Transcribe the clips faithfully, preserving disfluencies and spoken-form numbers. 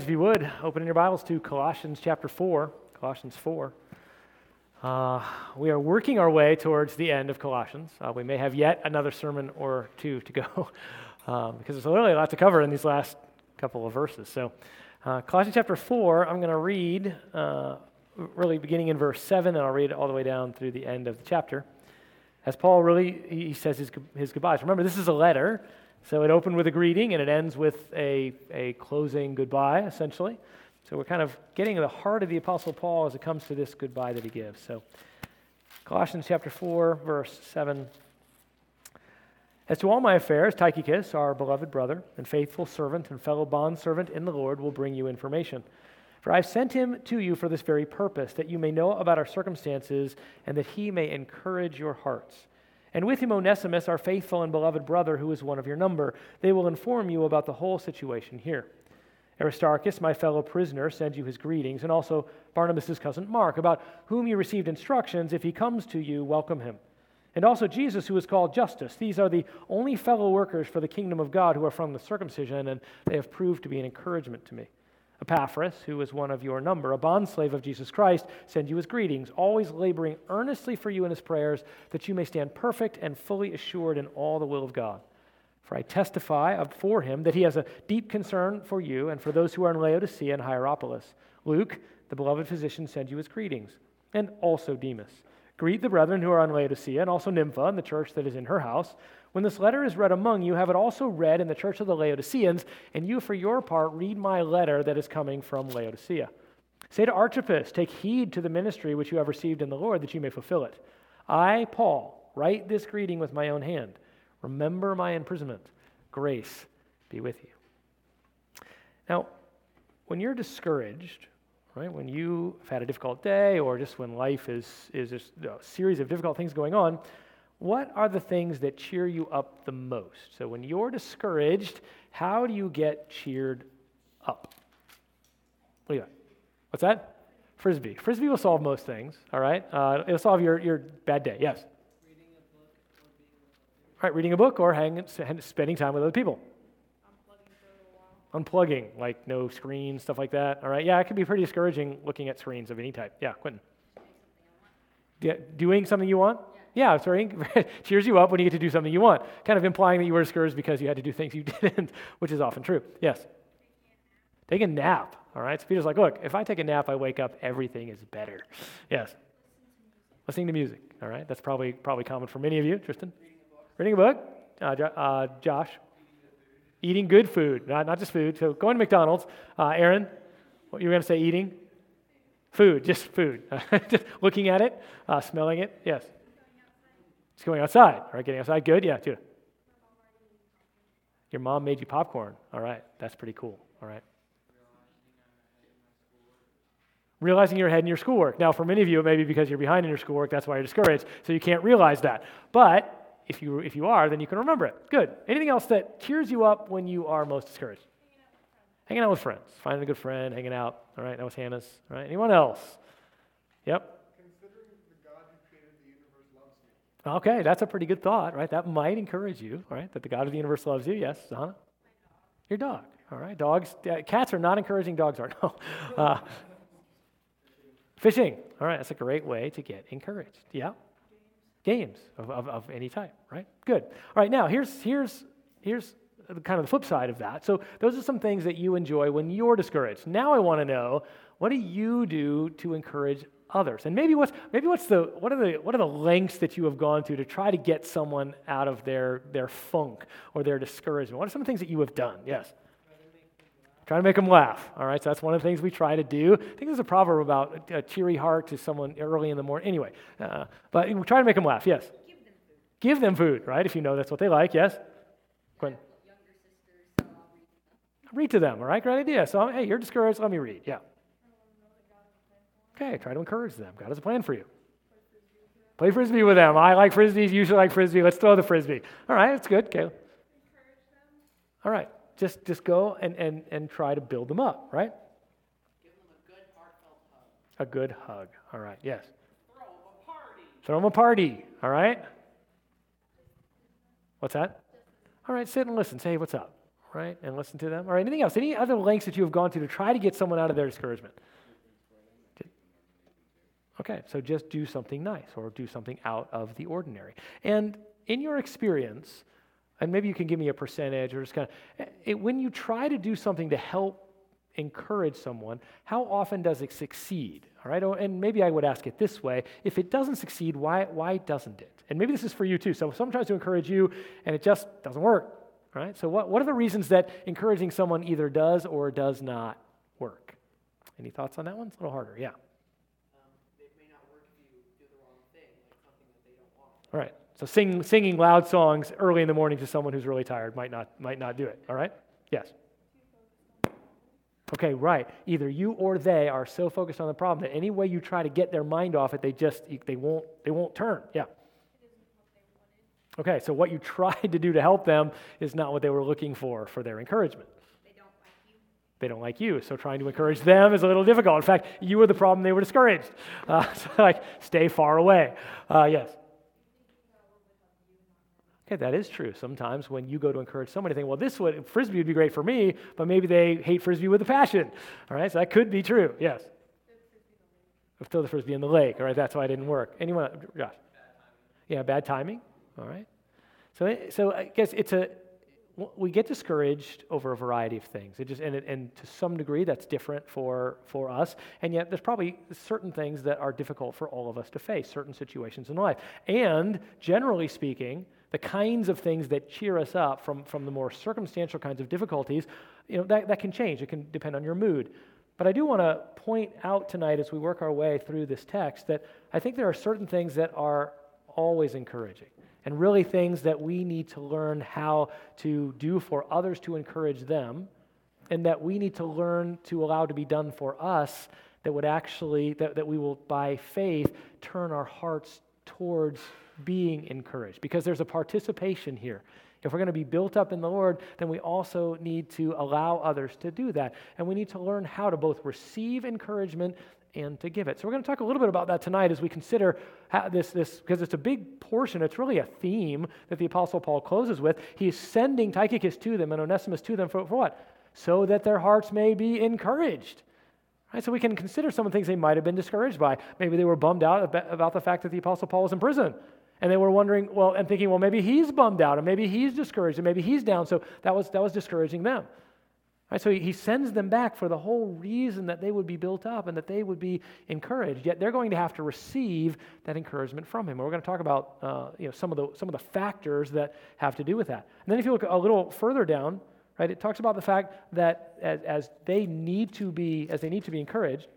if you would, open in your Bibles to Colossians chapter four. Colossians four. Uh, we are working our way towards the end of Colossians. Uh, we may have yet another sermon or two to go um, because there's literally a lot to cover in these last couple of verses. So uh, Colossians chapter four, I'm going to read uh, really beginning in verse seven, and I'll read it all the way down through the end of the chapter. As Paul really, he says his, his goodbyes. Remember, this is a letter. So it opened with a greeting, and it ends with a, a closing goodbye, essentially. So we're kind of getting to the heart of the Apostle Paul as it comes to this goodbye that he gives. So Colossians chapter four, verse seven. As to all my affairs, Tychicus, our beloved brother and faithful servant and fellow bondservant in the Lord, will bring you information. For I've sent him to you for this very purpose, that you may know about our circumstances and that he may encourage your hearts. And with him Onesimus, our faithful and beloved brother, who is one of your number. They will inform you about the whole situation here. Aristarchus, my fellow prisoner, sends you his greetings, and also Barnabas' cousin Mark, about whom you received instructions. If he comes to you, welcome him. And also Jesus, who is called Justus. These are the only fellow workers for the kingdom of God who are from the circumcision, and they have proved to be an encouragement to me. Epaphras, who is one of your number, a bondslave of Jesus Christ, sends you his greetings, always laboring earnestly for you in his prayers, that you may stand perfect and fully assured in all the will of God. For I testify for him that he has a deep concern for you and for those who are in Laodicea and Hierapolis. Luke, the beloved physician, sends you his greetings, and also Demas. Greet the brethren who are in Laodicea, and also Nympha and the church that is in her house. When this letter is read among you, have it also read in the church of the Laodiceans, and you, for your part, read my letter that is coming from Laodicea. Say to Archippus, take heed to the ministry which you have received in the Lord, that you may fulfill it. I, Paul, write this greeting with my own hand. Remember my imprisonment. Grace be with you. Now, when you're discouraged, right, when you've had a difficult day, or just when life is, is just a series of difficult things going on, what are the things that cheer you up the most? So when you're discouraged, how do you get cheered up? What do you got? What's that? Frisbee. Frisbee will solve most things, all right? Uh, it'll solve your, your bad day, yes? Reading a book or being with others. All right, reading a book or hanging, spending time with other people. Unplugging for a little while. Unplugging, like no screen, stuff like that, all right? Yeah, it can be pretty discouraging looking at screens of any type. Yeah, Quentin. Yeah, doing something you want? Yeah, it's very cheers you up when you get to do something you want. Kind of implying that you were discouraged because you had to do things you didn't, which is often true. Yes? Take a nap, all right? So Peter's like, look, if I take a nap, I wake up, everything is better. Yes? Listening to music, all right? That's probably probably common for many of you. Tristan? Reading a book. Uh, jo- uh, Josh? Eating good food, not, not just food. So going to McDonald's. Uh, Aaron? What you were going to say, eating? Food, just food. Just looking at it, uh, smelling it. Yes? Just going outside, all right, getting outside, good, yeah, Judah. Your mom made you popcorn, all right, that's pretty cool, all right. Realizing you're ahead in your schoolwork. Now, for many of you, it may be because you're behind in your schoolwork, that's why you're discouraged, so you can't realize that. But if you if you are, then you can remember it. Good. Anything else that cheers you up when you are most discouraged? Hanging out with friends. Finding a good friend, hanging out, all right, that was Hannah's, all right. Anyone else? Yep. Okay, that's a pretty good thought, right? That might encourage you, right? That the God of the universe loves you. Yes, Zahana? Your dog, all right? Dogs, uh, cats are not encouraging, dogs are, no. Uh, fishing, all right, that's a great way to get encouraged. Yeah? Games of, of, of any type, right? Good. All right, now here's, here's, here's kind of the flip side of that. So those are some things that you enjoy when you're discouraged. Now I want to know, what do you do to encourage others? And maybe what's maybe what's the what are the what are the lengths that you have gone to to try to get someone out of their their funk or their discouragement? What are some things that you have done? Yes. Try to make them laugh. All right, so that's one of the things we try to do. I think there's a proverb about a cheery heart to someone early in the morning. Anyway, uh, but we try to make them laugh. Yes. Give them food. Give them food, right? If you know that's what they like. Yes. Quinn. Younger sisters, so I'll read to them. Read to them. All right, great idea. So hey, you're discouraged. Let me read. Yeah. Okay, try to encourage them. God has a plan for you. Play Frisbee with them. I like Frisbee. You usually like Frisbee. Let's throw the Frisbee. All right, that's good, Caleb. Encourage them. All right, just just go and, and, and try to build them up, right? Give them a good heartfelt hug. A good hug. All right, yes. Throw them a party. Throw them a party, all right? What's that? All right, sit and listen. Say, hey, what's up? right, and listen to them? Or anything else? Any other lengths that you have gone to to try to get someone out of their discouragement? Okay, so just do something nice or do something out of the ordinary. And in your experience, and maybe you can give me a percentage or just kind of, it, when you try to do something to help encourage someone, how often does it succeed? All right, and maybe I would ask it this way: if it doesn't succeed, why why doesn't it? And maybe this is for you too. So someone tries to encourage you and it just doesn't work. All right, so what, what are the reasons that encouraging someone either does or does not work? Any thoughts on that one? It's a little harder, yeah. Um, it may not work if you do the wrong thing, like something that they don't want. All right, so sing, singing loud songs early in the morning to someone who's really tired might not might not do it. All right, yes. Okay, right. Either you or they are so focused on the problem that any way you try to get their mind off it, they just they won't they won't turn. Yeah. Okay, so what you tried to do to help them is not what they were looking for for their encouragement. They don't like you. They don't like you, so trying to encourage them is a little difficult. In fact, you were the problem; they were discouraged. Uh, so like, stay far away. Uh, yes. Okay, that is true. Sometimes when you go to encourage somebody, think, well, this would Frisbee would be great for me, but maybe they hate Frisbee with a passion. All right, so that could be true. Yes. Throw the Frisbee in the lake. All right, that's why it didn't work. Anyone? Josh? Yeah, bad timing. All right. So, so I guess it's a we get discouraged over a variety of things. It just and it, and to some degree that's different for for us. And yet there's probably certain things that are difficult for all of us to face, certain situations in life. And generally speaking, the kinds of things that cheer us up from, from the more circumstantial kinds of difficulties, you know, that, that can change. It can depend on your mood. But I do want to point out tonight as we work our way through this text that I think there are certain things that are always encouraging and really things that we need to learn how to do for others to encourage them, and that we need to learn to allow to be done for us that would actually, that, that we will by faith turn our hearts towards being encouraged, because there's a participation here. If we're going to be built up in the Lord, then we also need to allow others to do that. And we need to learn how to both receive encouragement and to give it. So we're going to talk a little bit about that tonight as we consider how this, this because it's a big portion. It's really a theme that the Apostle Paul closes with. He's sending Tychicus to them and Onesimus to them for, for what? So that their hearts may be encouraged. Right, so we can consider some of the things they might have been discouraged by. Maybe they were bummed out about the fact that the Apostle Paul was in prison. And they were wondering, well, and thinking, well, maybe he's bummed out, and maybe he's discouraged, and maybe he's down. So that was that was discouraging them. Right, so he, he sends them back for the whole reason that they would be built up and that they would be encouraged. Yet they're going to have to receive that encouragement from him. And we're going to talk about uh, you know some of the some of the factors that have to do with that. And then if you look a little further down, right, it talks about the fact that as, as they need to be as they need to be encouraged,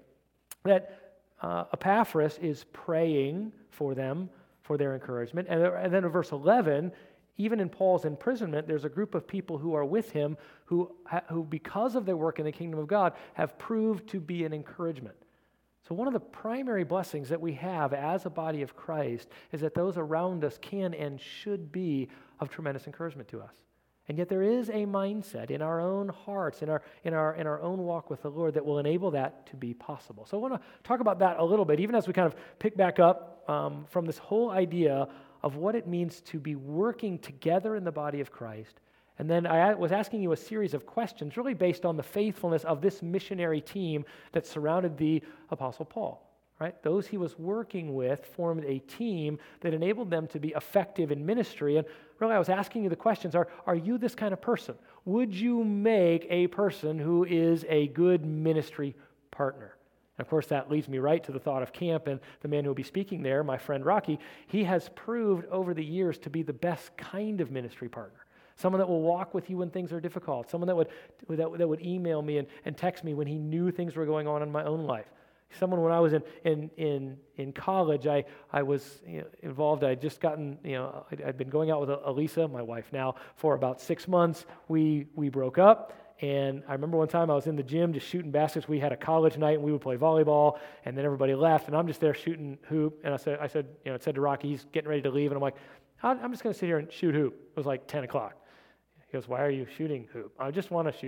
that uh, Epaphras is praying for them for their encouragement. And, and then in verse eleven, even in Paul's imprisonment, there's a group of people who are with him who, who, because of their work in the kingdom of God, have proved to be an encouragement. So one of the primary blessings that we have as a body of Christ is that those around us can and should be of tremendous encouragement to us. And yet there is a mindset in our own hearts, in our in our in our own walk with the Lord that will enable that to be possible. So I want to talk about that a little bit, even as we kind of pick back up um, from this whole idea of what it means to be working together in the body of Christ. And then I was asking you a series of questions really based on the faithfulness of this missionary team that surrounded the Apostle Paul. Right? Those he was working with formed a team that enabled them to be effective in ministry. And really, I was asking you the questions, are, are you this kind of person? Would you make a person who is a good ministry partner? And of course, that leads me right to the thought of camp and the man who will be speaking there, my friend Rocky. He has proved over the years to be the best kind of ministry partner. Someone that will walk with you when things are difficult. Someone that would, that, that would email me and, and text me when he knew things were going on in my own life. Someone when I was in in in, in college, I I was you know, involved. I had just gotten you know I'd, I'd been going out with Elisa, my wife now, for about six months. We we broke up, and I remember one time I was in the gym just shooting baskets. We had a college night, and we would play volleyball, and then everybody left, and I'm just there shooting hoop. And I said I said you know it said to Rocky, he's getting ready to leave, and I'm like, I'm just going to sit here and shoot hoop. It was like ten o'clock. He goes, why are you shooting hoop? I just want to shoot hoop.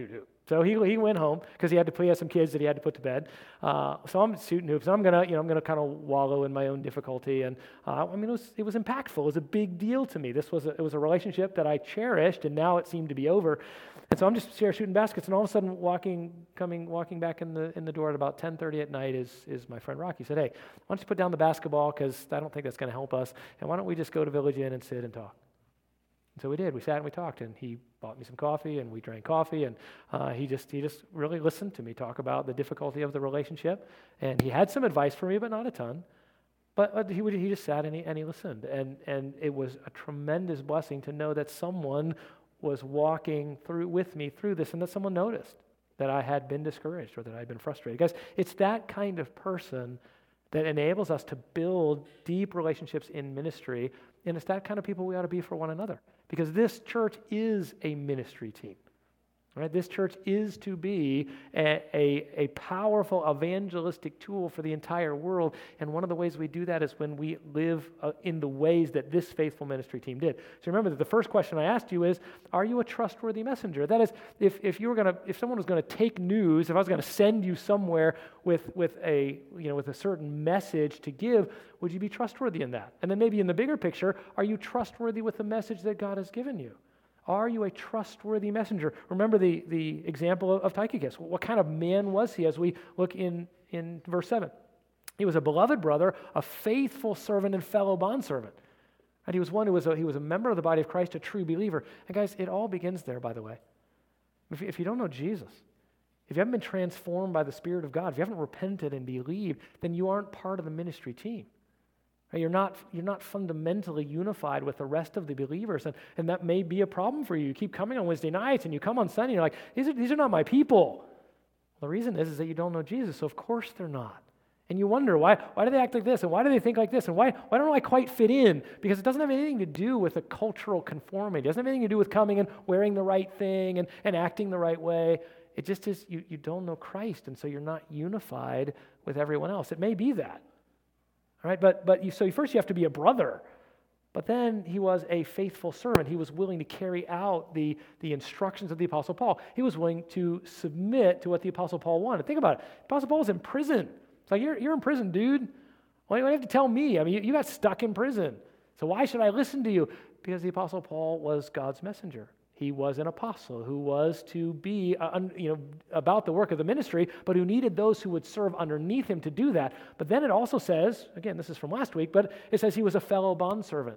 So he, he went home because he had to he had some kids that he had to put to bed. Uh, so I'm shooting hoops. And I'm gonna you know I'm gonna kind of wallow in my own difficulty. And uh, I mean it was it was impactful. It was a big deal to me. This was a, it was a relationship that I cherished, and now it seemed to be over. And so I'm just here shooting baskets, and all of a sudden walking coming walking back in the in the door at about ten thirty at night is is my friend Rocky. He said, "Hey, why don't you put down the basketball, because I don't think that's going to help us, and why don't we just go to Village Inn and sit and talk?" And so we did. We sat and we talked, and he bought me some coffee, and we drank coffee, and uh, he just he just really listened to me talk about the difficulty of the relationship, and he had some advice for me, but not a ton. But uh, he would he just sat and he and he listened, and and it was a tremendous blessing to know that someone was walking through with me through this, and that someone noticed that I had been discouraged or that I had been frustrated. Guys, it's that kind of person that enables us to build deep relationships in ministry, and it's that kind of people we ought to be for one another. Because this church is a ministry team, right? This church is to be a, a, a powerful evangelistic tool for the entire world, and one of the ways we do that is when we live uh, in the ways that this faithful ministry team did. So remember that the first question I asked you is, are you a trustworthy messenger? That is, if, if you were gonna, if someone was gonna take news, if I was gonna send you somewhere with, with a, you know, with a certain message to give, would you be trustworthy in that? And then maybe in the bigger picture, are you trustworthy with the message that God has given you? Are you a trustworthy messenger? Remember the, the example of, of Tychicus. What kind of man was he as we look in, in verse seven? He was a beloved brother, a faithful servant and fellow bondservant. And he was one who was a, he was a member of the body of Christ, a true believer. And guys, it all begins there, by the way. If, if you don't know Jesus, if you haven't been transformed by the Spirit of God, if you haven't repented and believed, then you aren't part of the ministry team. You're not, you're not fundamentally unified with the rest of the believers, and, and that may be a problem for you. You keep coming on Wednesday nights, and you come on Sunday, and you're like, these are, these are not my people. Well, the reason is, is that you don't know Jesus, so of course they're not. And you wonder, why, why do they act like this, and why do they think like this, and why, why don't I quite fit in? Because it doesn't have anything to do with a cultural conformity. It doesn't have anything to do with coming and wearing the right thing and, and acting the right way. It just is, you, you don't know Christ, and so you're not unified with everyone else. It may be that. All right, but but you, so first you have to be a brother, but then he was a faithful servant. He was willing to carry out the, the instructions of the Apostle Paul. He was willing to submit to what the Apostle Paul wanted. Think about it. The Apostle Paul was in prison. It's like, you're, you're in prison, dude. Why do you have to tell me? I mean, you, you got stuck in prison. So why should I listen to you? Because the Apostle Paul was God's messenger. He was an apostle who was to be, uh, you know, about the work of the ministry, but who needed those who would serve underneath him to do that. But then it also says, again, this is from last week, but it says he was a fellow bondservant.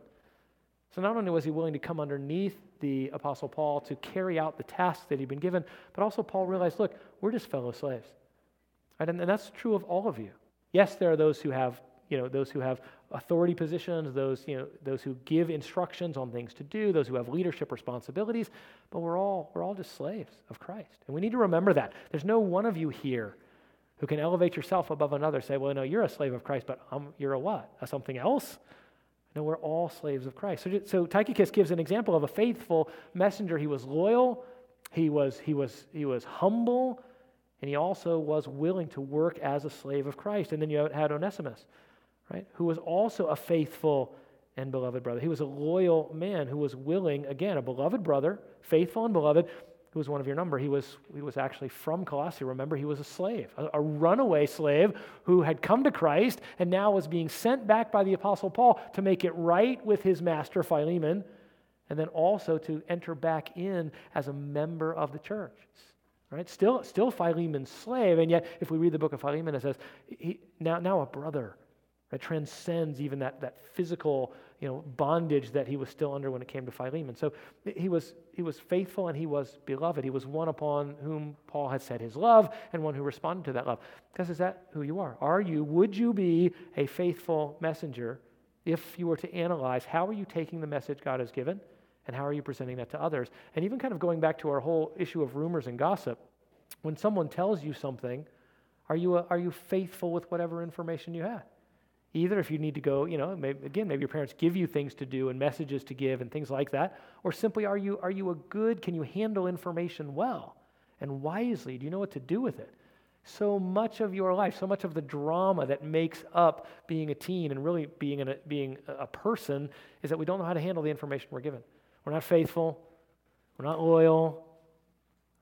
So not only was he willing to come underneath the Apostle Paul to carry out the tasks that he'd been given, but also Paul realized, look, we're just fellow slaves. Right? And, and that's true of all of you. Yes, there are those who have, you know, those who have authority positions, those, you know, those who give instructions on things to do, those who have leadership responsibilities, but we're all we're all just slaves of Christ. And we need to remember that. There's no one of you here who can elevate yourself above another, say, well, no, you're a slave of Christ, but um, you're a what? A something else? No, we're all slaves of Christ. So, so Tychicus gives an example of a faithful messenger. He was loyal, he was he was he was humble, and he also was willing to work as a slave of Christ. And then you had Onesimus, right, who was also a faithful and beloved brother. He was a loyal man who was willing, again, a beloved brother, faithful and beloved, who was one of your number. He was he was actually from Colossae. Remember, he was a slave, a, a runaway slave who had come to Christ and now was being sent back by the Apostle Paul to make it right with his master, Philemon, and then also to enter back in as a member of the church. Right? Still, still Philemon's slave, and yet if we read the book of Philemon, it says, he, now, now a brother. That transcends even that, that physical, you know, bondage that he was still under when it came to Philemon. So he was he was faithful and he was beloved. He was one upon whom Paul had set his love and one who responded to that love. Because is that who you are? Are you, would you be a faithful messenger if you were to analyze how are you taking the message God has given and how are you presenting that to others? And even kind of going back to our whole issue of rumors and gossip, when someone tells you something, are you a, are you faithful with whatever information you have? Either if you need to go, you know, maybe, again, maybe your parents give you things to do and messages to give and things like that, or simply are you are you a good, can you handle information well and wisely? Do you know what to do with it? So much of your life, so much of the drama that makes up being a teen and really being, an, being a person is that we don't know how to handle the information we're given. We're not faithful. We're not loyal.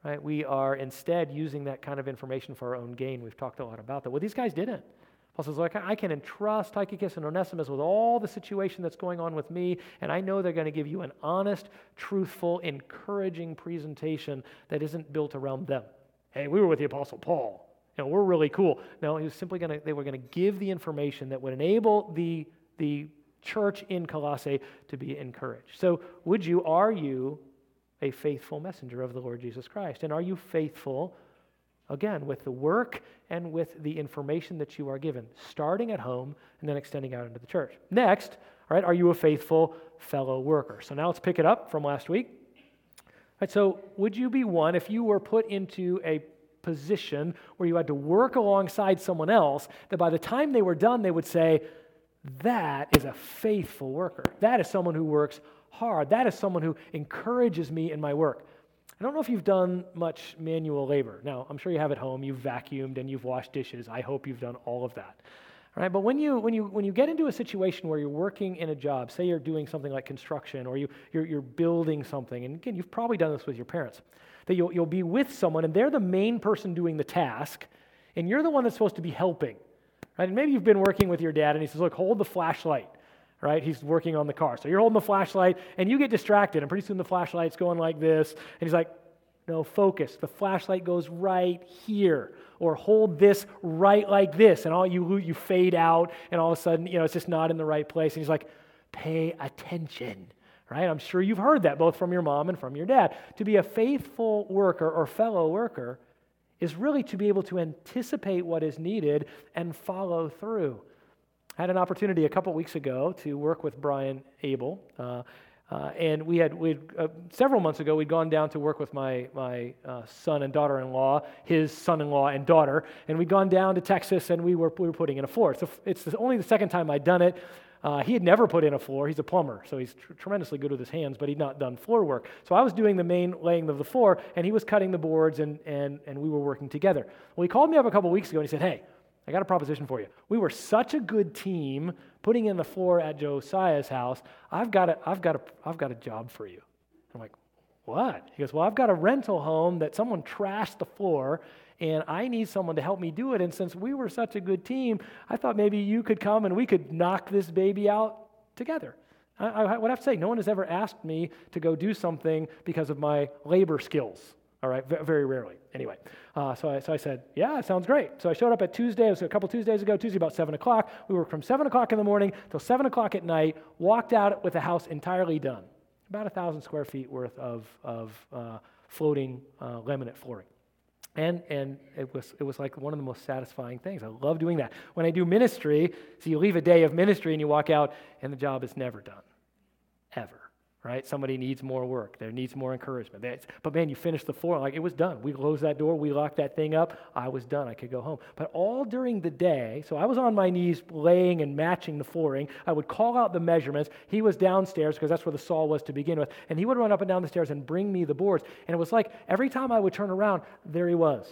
right? We are instead using that kind of information for our own gain. We've talked a lot about that. Well, these guys didn't. Paul says, like, I can entrust Tychicus and Onesimus with all the situation that's going on with me, and I know they're going to give you an honest, truthful, encouraging presentation that isn't built around them. Hey, we were with the Apostle Paul. You know, we're really cool. No, he was simply going to, they were going to give the information that would enable the, the church in Colossae to be encouraged. So would you, are you a faithful messenger of the Lord Jesus Christ? And are you faithful, again, with the work and with the information that you are given, starting at home and then extending out into the church? Next, all right, are you a faithful fellow worker? So now let's pick it up from last week. All right, so would you be one, if you were put into a position where you had to work alongside someone else, that by the time they were done, they would say, that is a faithful worker. That is someone who works hard. That is someone who encourages me in my work. I don't know if you've done much manual labor. Now, I'm sure you have at home. You've vacuumed and you've washed dishes. I hope you've done all of that. All right, but when you when you when you get into a situation where you're working in a job, say you're doing something like construction, or you you're, you're building something, and again, you've probably done this with your parents, that you'll you'll be with someone and they're the main person doing the task, and you're the one that's supposed to be helping, right? And maybe you've been working with your dad, and he says, "Look, hold the flashlight." Right? He's working on the car. So you're holding the flashlight, and you get distracted, and pretty soon the flashlight's going like this, and he's like, no, focus. The flashlight goes right here, or hold this right like this, and all you you fade out, and all of a sudden, you know, it's just not in the right place, and he's like, pay attention, right? I'm sure you've heard that both from your mom and from your dad. To be a faithful worker or fellow worker is really to be able to anticipate what is needed and follow through. I had an opportunity a couple weeks ago to work with Brian Abel, uh, uh, and we had we uh, several months ago we'd gone down to work with my my uh, son and daughter-in-law, his son-in-law and daughter, and we'd gone down to Texas and we were we were putting in a floor. So it's the, only the second time I'd done it. Uh, he had never put in a floor. He's a plumber, so he's tr- tremendously good with his hands, but he'd not done floor work. So I was doing the main laying of the floor, and he was cutting the boards, and and and we were working together. Well, he called me up a couple weeks ago and he said, "Hey, I got a proposition for you. We were such a good team putting in the floor at Josiah's house. I've got a, I've got a, I've got a job for you." I'm like, "What?" He goes, "Well, I've got a rental home that someone trashed the floor, and I need someone to help me do it. And since we were such a good team, I thought maybe you could come and we could knock this baby out together." I, I would have to say, no one has ever asked me to go do something because of my labor skills. All right, very rarely. Anyway, uh, so, I, so I said, yeah, it sounds great. So I showed up at Tuesday, it was a couple Tuesdays ago, Tuesday about seven o'clock. We worked from seven o'clock in the morning till seven o'clock at night, walked out with the house entirely done. About one thousand square feet worth of, of uh, floating uh, laminate flooring. And and it was it was like one of the most satisfying things. I love doing that. When I do ministry, so you leave a day of ministry and you walk out and the job is never done, ever. Right? Somebody needs more work. There needs more encouragement. But man, you finish the floor, like it was done. We closed that door. We locked that thing up. I was done. I could go home. But all during the day, so I was on my knees laying and matching the flooring. I would call out the measurements. He was downstairs because that's where the saw was to begin with. And he would run up and down the stairs and bring me the boards. And it was like every time I would turn around, there he was.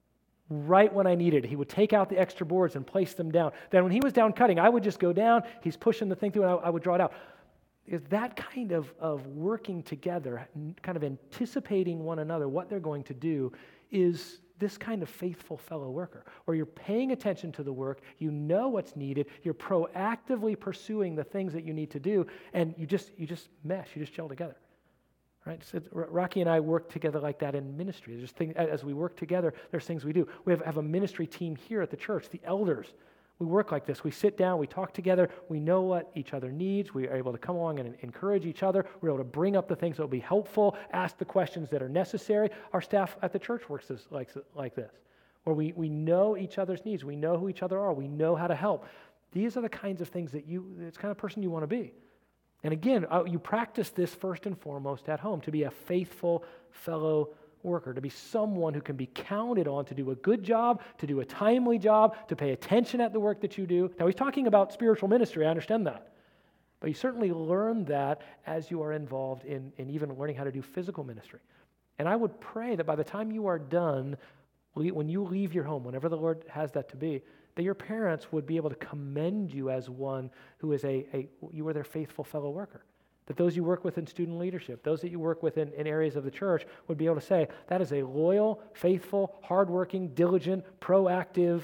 Right when I needed it. He would take out the extra boards and place them down. Then when he was down cutting, I would just go down. He's pushing the thing through and I, I would draw it out. Is that kind of, of working together, kind of anticipating one another, what they're going to do, is this kind of faithful fellow worker, where you're paying attention to the work, you know what's needed, you're proactively pursuing the things that you need to do, and you just you just mesh, you just gel together. Right? So Rocky and I work together like that in ministry. There's things, as we work together, there's things we do. We have, have a ministry team here at the church, the elders. We work like this. We sit down, we talk together, we know what each other needs, we are able to come along and encourage each other, we're able to bring up the things that will be helpful, ask the questions that are necessary. Our staff at the church works this, like, like this, where we, we know each other's needs, we know who each other are, we know how to help. These are the kinds of things that you, it's the kind of person you want to be. And again, you practice this first and foremost at home, to be a faithful fellow worker, to be someone who can be counted on to do a good job, to do a timely job, to pay attention at the work that you do. Now, he's talking about spiritual ministry, I understand that. But you certainly learn that as you are involved in, in even learning how to do physical ministry. And I would pray that by the time you are done, when you leave your home, whenever the Lord has that to be, that your parents would be able to commend you as one who is a, a you are their faithful fellow worker. that those you work with in student leadership, those that you work with in, in areas of the church would be able to say, that is a loyal, faithful, hardworking, diligent, proactive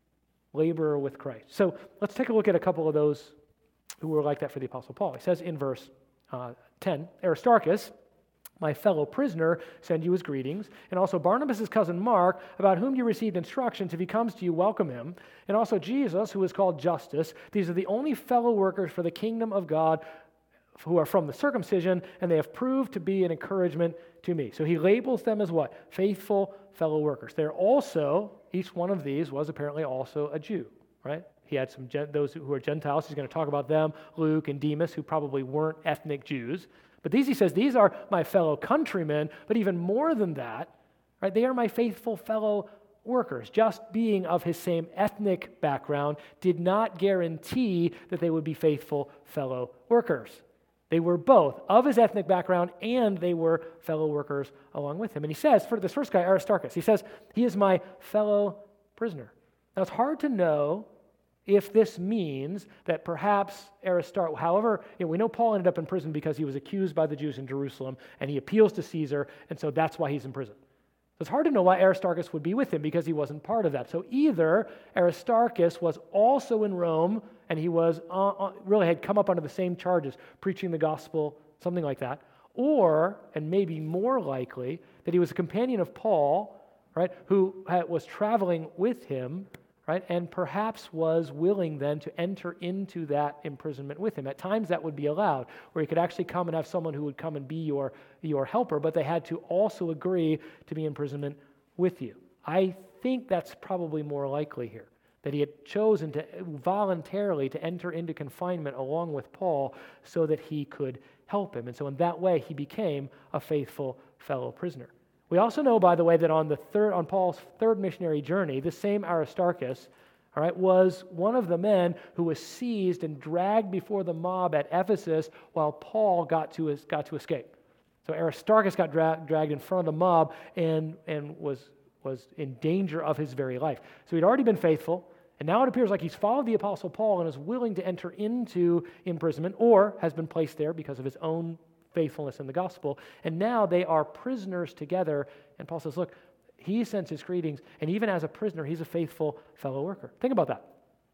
laborer with Christ. So let's take a look at a couple of those who were like that for the Apostle Paul. He says in verse uh, ten, Aristarchus, my fellow prisoner, send you his greetings, and also Barnabas' cousin Mark, about whom you received instructions. If he comes to you, welcome him. And also Jesus, who is called Justus. These are the only fellow workers for the kingdom of God who are from the circumcision, and they have proved to be an encouragement to me. So he labels them as what? Faithful fellow workers. They're also, each one of these was apparently also a Jew, right? He had some those who are Gentiles. He's going to talk about them, Luke and Demas, who probably weren't ethnic Jews. But these, he says, these are my fellow countrymen, but even more than that, right? They are my faithful fellow workers. Just being of his same ethnic background did not guarantee that they would be faithful fellow workers. They were both of his ethnic background, and they were fellow workers along with him. And he says, for this first guy, Aristarchus, he says, he is my fellow prisoner. Now, it's hard to know if this means that perhaps Aristarchus, however, you know, we know Paul ended up in prison because he was accused by the Jews in Jerusalem, and he appeals to Caesar, and so that's why he's in prison. So it's hard to know why Aristarchus would be with him because he wasn't part of that. So either Aristarchus was also in Rome, and he was uh, really had come up under the same charges, preaching the gospel, something like that, or, and maybe more likely, that he was a companion of Paul, right, who had, was traveling with him, right, and perhaps was willing then to enter into that imprisonment with him. At times that would be allowed, where he could actually come and have someone who would come and be your, your helper, but they had to also agree to be in imprisonment with you. I think that's probably more likely here, that he had chosen to voluntarily to enter into confinement along with Paul so that he could help him. And so in that way, he became a faithful fellow prisoner. We also know, by the way, that on the third, on Paul's third missionary journey, this same Aristarchus, all right, was one of the men who was seized and dragged before the mob at Ephesus while Paul got to got to escape. So Aristarchus got dra- dragged in front of the mob and and was was in danger of his very life. So he'd already been faithful, and now it appears like he's followed the Apostle Paul and is willing to enter into imprisonment, or has been placed there because of his own faithfulness in the gospel, and now they are prisoners together, and Paul says, look, he sends his greetings, and even as a prisoner, he's a faithful fellow worker. Think about that.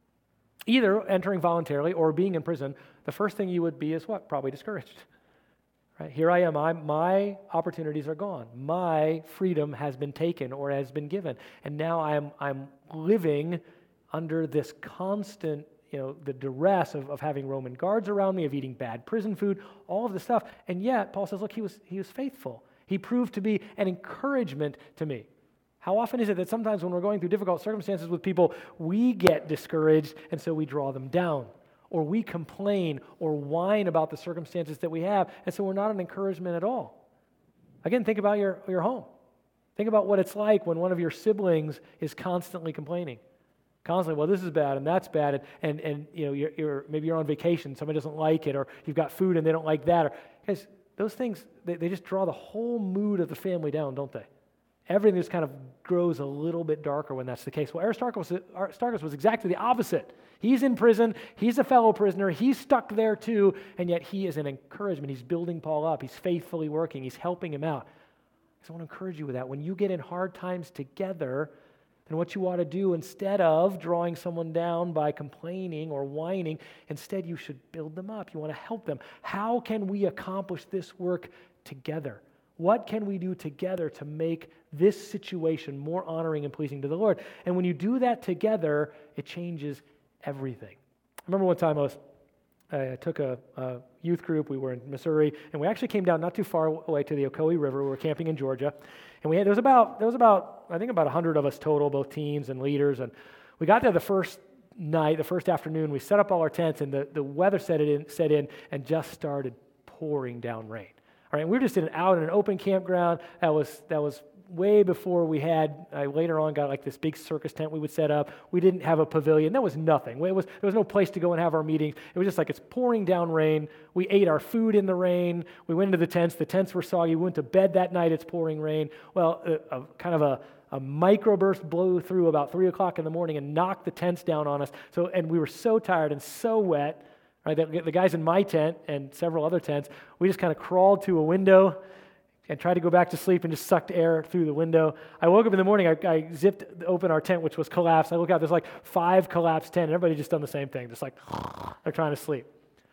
Either entering voluntarily or being in prison, the first thing you would be is what? Probably discouraged. Right? Here I am, I, my opportunities are gone. My freedom has been taken or has been given, and now I'm, I'm living under this constant, you know, the duress of, of having Roman guards around me, of eating bad prison food, all of this stuff. And yet, Paul says, look, he was he was faithful. He proved to be an encouragement to me. How often is it that sometimes when we're going through difficult circumstances with people, we get discouraged, and so we draw them down, or we complain or whine about the circumstances that we have, and so we're not an encouragement at all. Again, think about your, your home. Think about what it's like when one of your siblings is constantly complaining. Constantly, well, this is bad and that's bad, and and, and you know, you're, you're maybe you're on vacation, somebody doesn't like it, or you've got food and they don't like that, or guys, those things they, they just draw the whole mood of the family down, don't they? Everything just kind of grows a little bit darker when that's the case. Well, Aristarchus was, Aristarchus was exactly the opposite. He's in prison, he's a fellow prisoner, he's stuck there too, and yet he is an encouragement. He's building Paul up, he's faithfully working, he's helping him out. So I want to encourage you with that. When you get in hard times together, then what you ought to do, instead of drawing someone down by complaining or whining, instead you should build them up. You want to help them. How can we accomplish this work together? What can we do together to make this situation more honoring and pleasing to the Lord? And when you do that together, it changes everything. I remember one time I was I took a, a youth group. We were in Missouri, and we actually came down not too far away to the Ocoee River. We were camping in Georgia, and we had there was about there was about I think about a hundred of us total, both teens and leaders. And we got there the first night, the first afternoon. We set up all our tents, and the, the weather set it in, set in, and just started pouring down rain. All right, and we were just in out in an open campground. That was that was. way before we had, I later on got like this big circus tent we would set up. We didn't have a pavilion. There was nothing. It was, there was no place to go and have our meetings. It was just like it's pouring down rain. We ate our food in the rain. We went into the tents. The tents were soggy. We went to bed that night. It's pouring rain. Well, a, a, kind of a, a microburst blew through about three o'clock in the morning and knocked the tents down on us. So, and we were so tired and so wet. Right? The, the guys in my tent and several other tents, we just kind of crawled to a window and tried to go back to sleep and just sucked air through the window. I woke up in the morning, I, I zipped open our tent, which was collapsed. I look out, there's like five collapsed tents, and everybody just done the same thing, just like they're trying to sleep.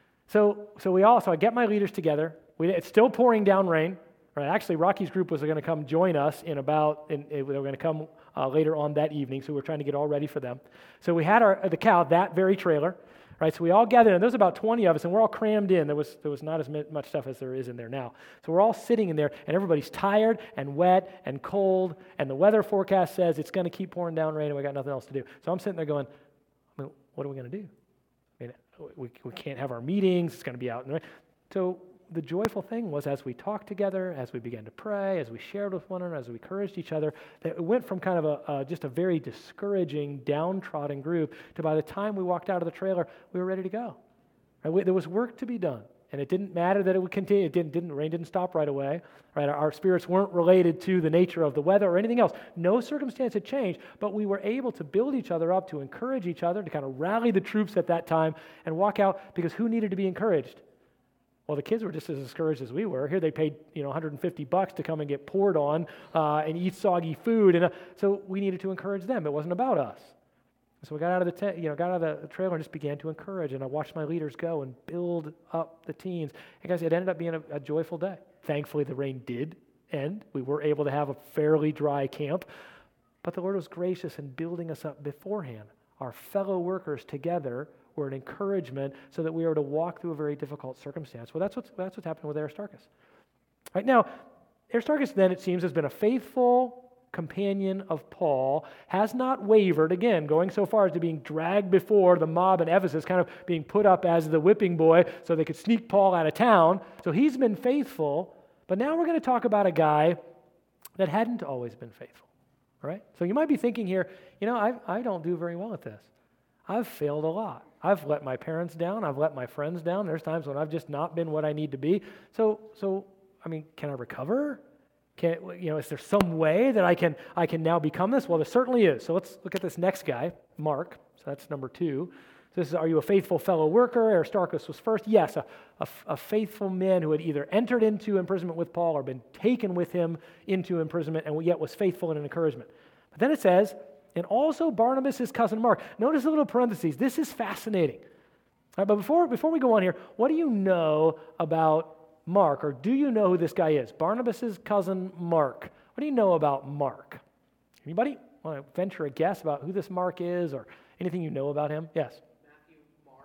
So, so we all, so I get my leaders together. We, it's still pouring down rain. Right? Actually, Rocky's group was going to come join us in about, in, they were going to come uh, later on that evening, so we we're trying to get all ready for them. So we had our the cow, that very trailer, right? So we all gathered, and there's about twenty of us, and we're all crammed in. There was there was not as much stuff as there is in there now. So we're all sitting in there, and everybody's tired and wet and cold, and the weather forecast says it's going to keep pouring down rain, and we got nothing else to do. So I'm sitting there going, I mean, what are we going to do? I mean, we, we can't have our meetings. It's going to be out in the rain. So the joyful thing was, as we talked together, as we began to pray, as we shared with one another, as we encouraged each other, that it went from kind of a uh, just a very discouraging, downtrodden group to by the time we walked out of the trailer, we were ready to go. Right? We, there was work to be done, and it didn't matter that it would continue. It didn't, didn't rain didn't stop right away. Right? Our, our spirits weren't related to the nature of the weather or anything else. No circumstance had changed, but we were able to build each other up, to encourage each other, to kind of rally the troops at that time and walk out, because who needed to be encouraged? Well, the kids were just as discouraged as we were. Here they paid, you know, one hundred fifty bucks to come and get poured on uh, and eat soggy food, and uh, so we needed to encourage them. It wasn't about us. So we got out of the tent, you know, got out of the trailer and just began to encourage. And I watched my leaders go and build up the teens. And guys, it ended up being a, a joyful day. Thankfully, the rain did end. We were able to have a fairly dry camp, but the Lord was gracious in building us up beforehand. Our fellow workers together were an encouragement so that we were to walk through a very difficult circumstance. Well, that's what's, that's what's happened with Aristarchus. Right now, Aristarchus then, it seems, has been a faithful companion of Paul, has not wavered, again, going so far as to being dragged before the mob in Ephesus, kind of being put up as the whipping boy so they could sneak Paul out of town. So he's been faithful, but now we're going to talk about a guy that hadn't always been faithful. All right? So you might be thinking here, you know, I, I don't do very well at this. I've failed a lot. I've let my parents down. I've let my friends down. There's times when I've just not been what I need to be. So, so I mean, can I recover? Can, you know, is there some way that I can I can now become this? Well, there certainly is. So let's look at this next guy, Mark. So that's number two. So this is, are you a faithful fellow worker? Aristarchus was first. Yes, a, a, a faithful man who had either entered into imprisonment with Paul or been taken with him into imprisonment and yet was faithful in an encouragement. But then it says, and also Barnabas, his cousin Mark. Notice the little parentheses. This is fascinating. All right, but before, before we go on here, what do you know about Mark, or do you know who this guy is? Barnabas' cousin Mark. What do you know about Mark? Anybody want to venture a guess about who this Mark is, or anything you know about him? Yes? Matthew,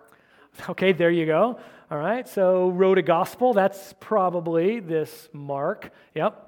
Mark. Okay, there you go. All right, so wrote a gospel. That's probably this Mark. Yep.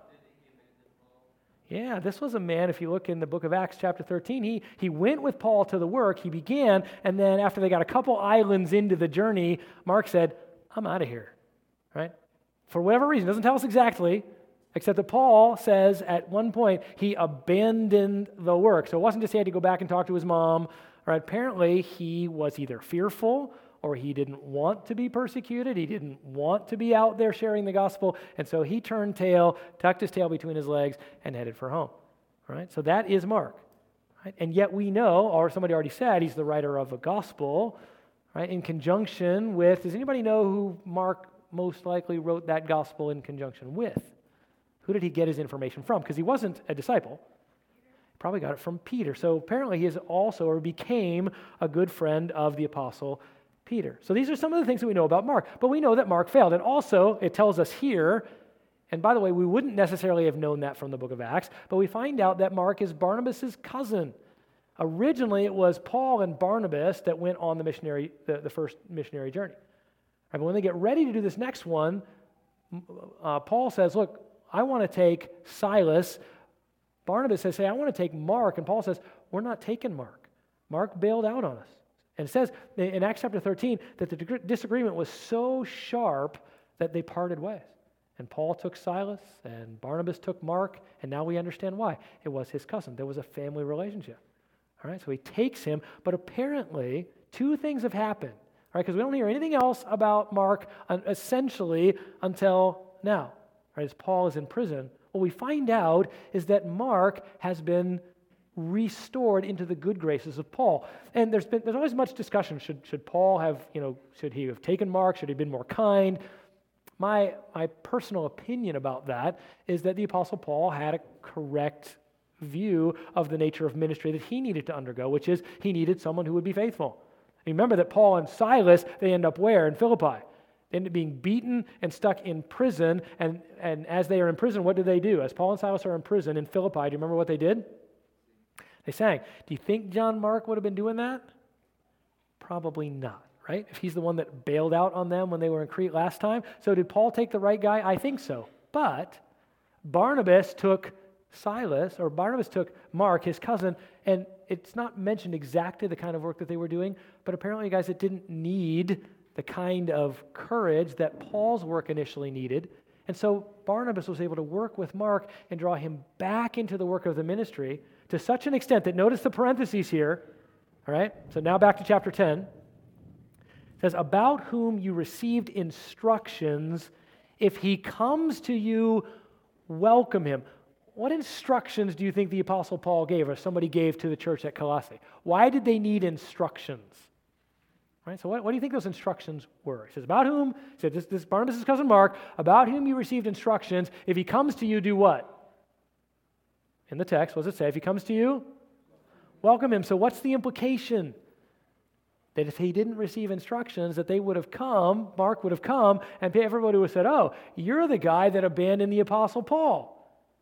Yeah, this was a man, if you look in the book of Acts chapter thirteen, he, he went with Paul to the work, he began, and then after they got a couple islands into the journey, Mark said, I'm out of here, right? For whatever reason, doesn't tell us exactly, except that Paul says at one point he abandoned the work. So it wasn't just he had to go back and talk to his mom, right? Apparently he was either fearful or he didn't want to be persecuted. He didn't want to be out there sharing the gospel. And so he turned tail, tucked his tail between his legs, and headed for home. Right? So that is Mark. Right? And yet we know, or somebody already said, he's the writer of a gospel, right? In conjunction with, does anybody know who Mark most likely wrote that gospel in conjunction with? Who did he get his information from? Because he wasn't a disciple. He probably got it from Peter. So apparently he is also, or became, a good friend of the apostle Peter. So these are some of the things that we know about Mark. But we know that Mark failed. And also, it tells us here, and by the way, we wouldn't necessarily have known that from the book of Acts, but we find out that Mark is Barnabas' cousin. Originally, it was Paul and Barnabas that went on the missionary, the, the first missionary journey. Right, but when they get ready to do this next one, uh, Paul says, look, I want to take Silas. Barnabas says, hey, I want to take Mark. And Paul says, we're not taking Mark. Mark bailed out on us. And it says in Acts chapter thirteen that the disagreement was so sharp that they parted ways. And Paul took Silas, and Barnabas took Mark, and now we understand why. It was his cousin. There was a family relationship. All right, so he takes him, but apparently two things have happened. All right, because we don't hear anything else about Mark essentially until now. Right, as Paul is in prison, what we find out is that Mark has been restored into the good graces of Paul. And there's been there's always much discussion. Should should Paul have, you know, should he have taken Mark? Should he have been more kind? My my personal opinion about that is that the Apostle Paul had a correct view of the nature of ministry that he needed to undergo, which is he needed someone who would be faithful. Remember that Paul and Silas, they end up where? In Philippi. They end up being beaten and stuck in prison, and, and as they are in prison, what do they do? As Paul and Silas are in prison in Philippi, do you remember what they did? They sang. Do you think John Mark would have been doing that? Probably not, right? If he's the one that bailed out on them when they were in Crete last time. So did Paul take the right guy? I think so. But Barnabas took Silas, or Barnabas took Mark, his cousin, and it's not mentioned exactly the kind of work that they were doing, but apparently, guys, it didn't need the kind of courage that Paul's work initially needed. And so Barnabas was able to work with Mark and draw him back into the work of the ministry to such an extent that, notice the parentheses here, all right? So now back to chapter ten. It says, about whom you received instructions, if he comes to you, welcome him. What instructions do you think the Apostle Paul gave, or somebody gave to the church at Colossae? Why did they need instructions? Right, so what, what do you think those instructions were? He says, about whom, he said, this, this Barnabas' cousin Mark, about whom you received instructions, if he comes to you, do what? In the text, what does it say? If he comes to you, welcome him. So what's the implication? That if he didn't receive instructions, that they would have come, Mark would have come, and everybody would have said, oh, you're the guy that abandoned the Apostle Paul.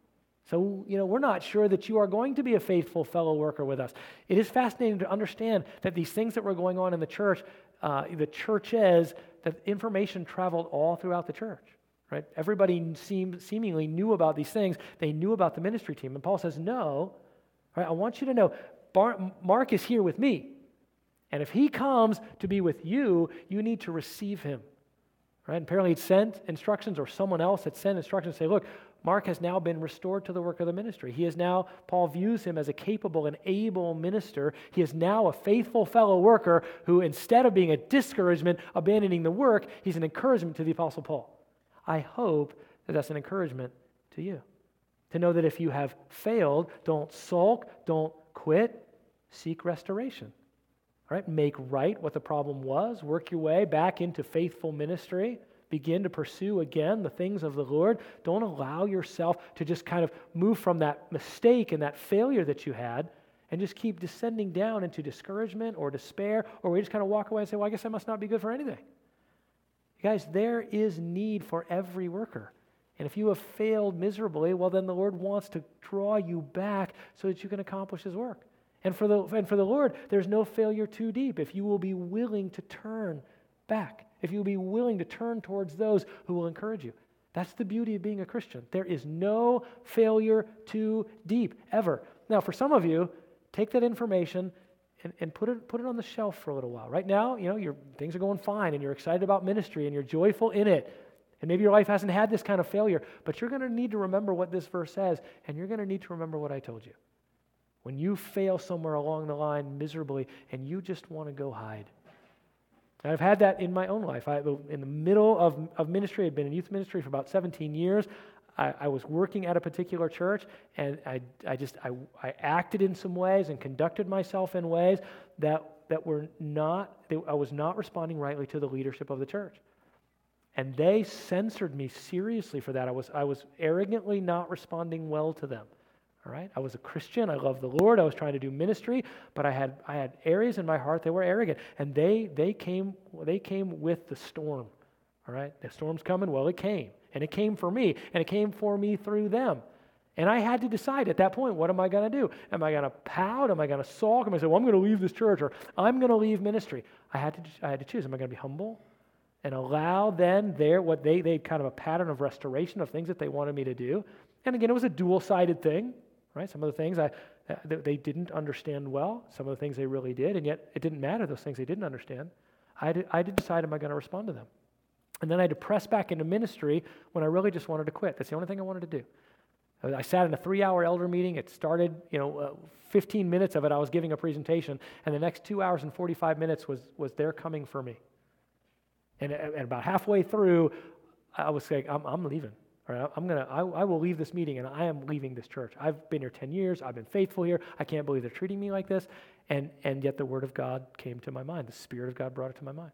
So, you know, we're not sure that you are going to be a faithful fellow worker with us. It is fascinating to understand that these things that were going on in the church, uh, the churches, that information traveled all throughout the church, right? Everybody seemed, seemingly knew about these things. They knew about the ministry team. And Paul says, no, right, I want you to know, Bar- Mark is here with me. And if he comes to be with you, you need to receive him, right? And apparently he'd sent instructions, or someone else had sent instructions to say, look, Mark has now been restored to the work of the ministry. He is now, Paul views him as a capable and able minister. He is now a faithful fellow worker who, instead of being a discouragement, abandoning the work, he's an encouragement to the Apostle Paul. I hope that that's an encouragement to you. To know that if you have failed, don't sulk, don't quit, seek restoration. All right, make right what the problem was, work your way back into faithful ministry. Begin to pursue again the things of the Lord. Don't allow yourself to just kind of move from that mistake and that failure that you had and just keep descending down into discouragement or despair, or we just kind of walk away and say, well, I guess I must not be good for anything. You guys, there is need for every worker. And if you have failed miserably, well, then the Lord wants to draw you back so that you can accomplish his work. And for the, and for the Lord, there's no failure too deep if you will be willing to turn back. If you'll be willing to turn towards those who will encourage you. That's the beauty of being a Christian. There is no failure too deep, ever. Now, for some of you, take that information and, and put it put it on the shelf for a little while. Right now, you know, your things are going fine, and you're excited about ministry, and you're joyful in it. And maybe your life hasn't had this kind of failure, but you're going to need to remember what this verse says, and you're going to need to remember what I told you. When you fail somewhere along the line miserably, and you just want to go hide. And I've had that in my own life. I, in the middle of, of ministry, I'd been in youth ministry for about seventeen years. I, I was working at a particular church, and I, I just I, I acted in some ways and conducted myself in ways that that were not. They, I was not responding rightly to the leadership of the church, and they censored me seriously for that. I was I was arrogantly not responding well to them. All right, I was a Christian. I loved the Lord. I was trying to do ministry, but I had I had areas in my heart that were arrogant, and they they came they came with the storm. All right, the storm's coming. Well, it came, and it came for me, and it came for me through them. And I had to decide at that point, what am I going to do? Am I going to pout? Am I going to sulk? Am I going to say, well, I'm going to leave this church, or I'm going to leave ministry? I had to I had to choose. Am I going to be humble and allow then their what they they kind of a pattern of restoration of things that they wanted me to do? And again, it was a dual-sided thing. Right? Some of the things I, they didn't understand well. Some of the things they really did, and yet it didn't matter, those things they didn't understand. I had, to, I had to decide, am I going to respond to them? And then I had to press back into ministry when I really just wanted to quit. That's the only thing I wanted to do. I sat in a three-hour elder meeting. It started, you know, uh, fifteen minutes of it, I was giving a presentation, and the next two hours and forty-five minutes was, was their coming for me. And, and about halfway through, I was saying, I'm, I'm leaving. All right, I'm gonna, I, I will leave this meeting and I am leaving this church. I've been here ten years. I've been faithful here. I can't believe they're treating me like this. And, and yet the word of God came to my mind. The Spirit of God brought it to my mind.